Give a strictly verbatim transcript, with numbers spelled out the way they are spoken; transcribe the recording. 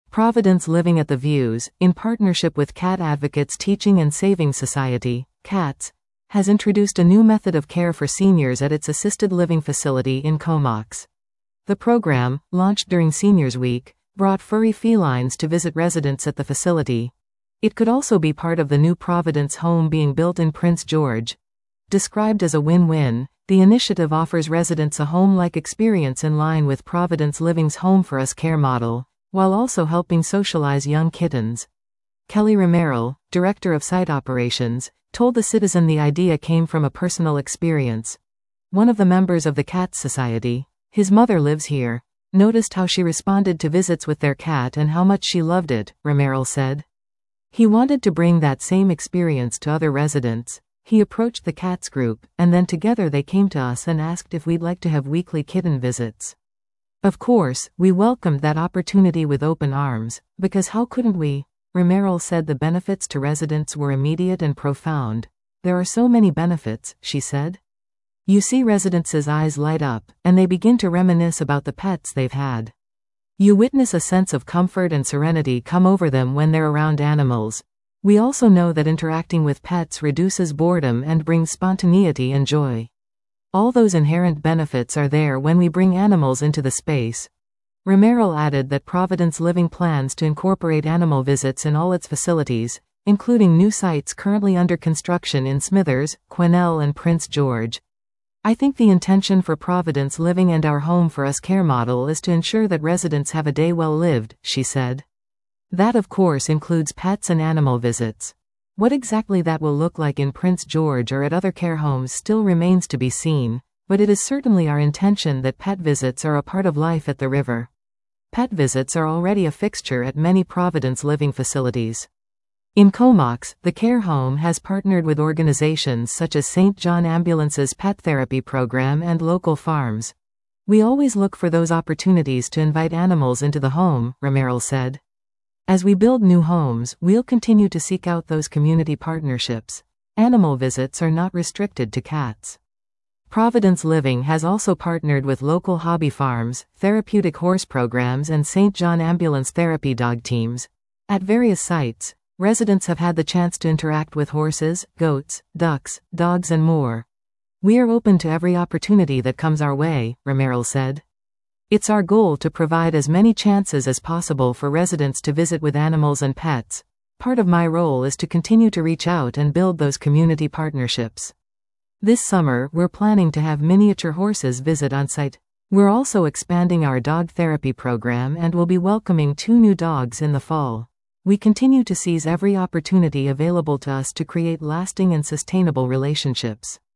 Providence Living at the Views, in partnership with Cat Advocates Teaching and Saving Society, CATS, has introduced a new method of care for seniors at its assisted living facility in Comox. The program, launched during Seniors Week, brought furry felines to visit residents at the facility. It could also be part of the new Providence home being built in Prince George. Described as a win-win, the initiative offers residents a home-like experience in line with Providence Living's Home for Us care model, while also helping socialize young kittens. Kelly Romero, Director of Site Operations, told the Citizen the idea came from a personal experience. One of the members of the Cat Society, his mother lives here, noticed how she responded to visits with their cat and how much she loved it, Romero said. He wanted to bring that same experience to other residents. He approached the Cats group, and then together they came to us and asked if we'd like to have weekly kitten visits. Of course, we welcomed that opportunity with open arms, because how couldn't we? Romero said the benefits to residents were immediate and profound. There are so many benefits, she said. You see residents' eyes light up, and they begin to reminisce about the pets they've had. You witness a sense of comfort and serenity come over them when they're around animals. We also know that interacting with pets reduces boredom and brings spontaneity and joy. All those inherent benefits are there when we bring animals into the space. Romero added that Providence Living plans to incorporate animal visits in all its facilities, including new sites currently under construction in Smithers, Quesnel and Prince George. I think the intention for Providence Living and our Home for Us care model is to ensure that residents have a day well lived, she said. That of course includes pets and animal visits. What exactly that will look like in Prince George or at other care homes still remains to be seen, but it is certainly our intention that pet visits are a part of life at the river. Pet visits are already a fixture at many Providence Living facilities. In Comox, the care home has partnered with organizations such as Saint John Ambulance's pet therapy program and local farms. We always look for those opportunities to invite animals into the home, Romero said. As we build new homes, we'll continue to seek out those community partnerships. Animal visits are not restricted to cats. Providence Living has also partnered with local hobby farms, therapeutic horse programs and Saint John Ambulance therapy dog teams. At various sites, residents have had the chance to interact with horses, goats, ducks, dogs and more. We are open to every opportunity that comes our way, Romero said. It's our goal to provide as many chances as possible for residents to visit with animals and pets. Part of my role is to continue to reach out and build those community partnerships. This summer, we're planning to have miniature horses visit on site. We're also expanding our dog therapy program and will be welcoming two new dogs in the fall. We continue to seize every opportunity available to us to create lasting and sustainable relationships.